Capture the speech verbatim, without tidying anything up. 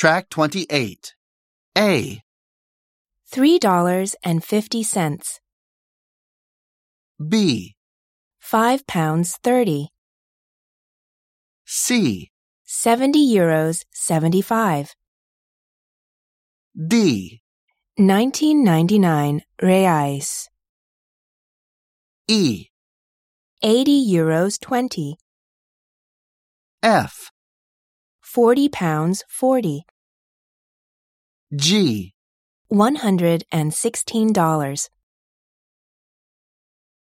Track twenty-eight. A, three dollars and fifty cents. B, five pounds thirty. C, seventy euros seventy-five. D, nineteen ninety-nine reais. E, eighty euros twenty. F, forty pounds forty. G, one hundred and sixteen dollars.